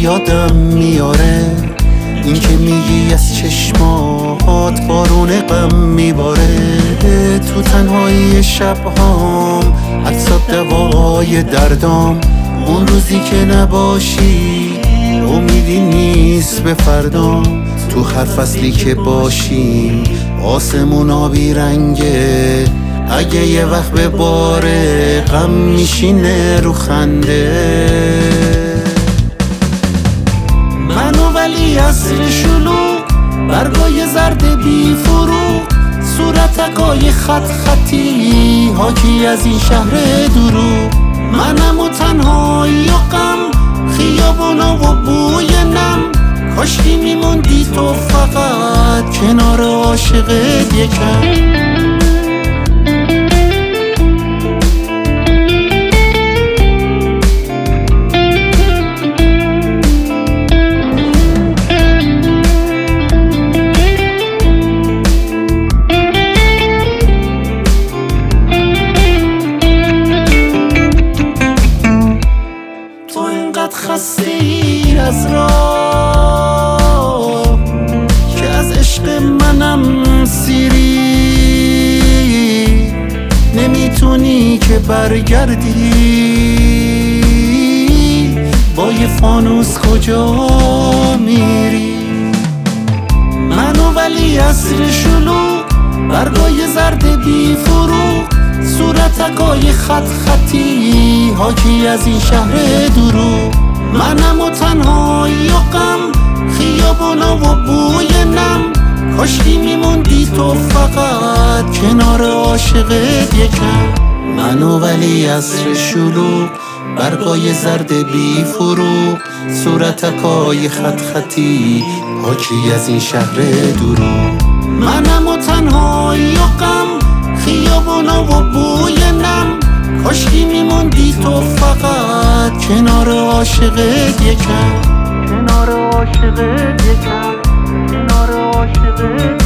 یادم میاره این که میگی از چشمات بارون غم میباره. تو تنهایی شبهام عطسات دوای دردام، اون روزی که نباشی امیدی نیست به فردام. تو هر فصلی که باشیم آسمون آبی رنگه، اگه یه وقت به باره غم میشینه رو خنده. منو ولی عصر شلوغ، برگای زرد بی فروغ، صورتکای خط خطی حاکی از این شهر دروغ. منم و تنهایی و غم، خیابونا و بوی نم، کاشکی میموندی تو فقط کنار عاشقت یکم. خستی از راه که از عشق منم سیری، نمیتونی که برگردی، با یه فانوس کجا میری؟ منو ولی عصر شلوغ، برگای زرد بی فروغ، صورتکای خط خطی حاکی از این شهر دروغ. منم و تنهایی و غم، خیابونا و بوی نم، کاشکی میموندی تو فقط کنار عاشقت یکم. منو ولی عصر شلوغ، برگای زرد بی فروغ، صورتکای خط خطی حاکی از این شهر دروغ. منم و تنهایی و غم، خیابونا و بوی نم، کاشکی میموندی تو فقط کنار عاشقت یکم. کنار عاشقت یکم. کنار عاشقت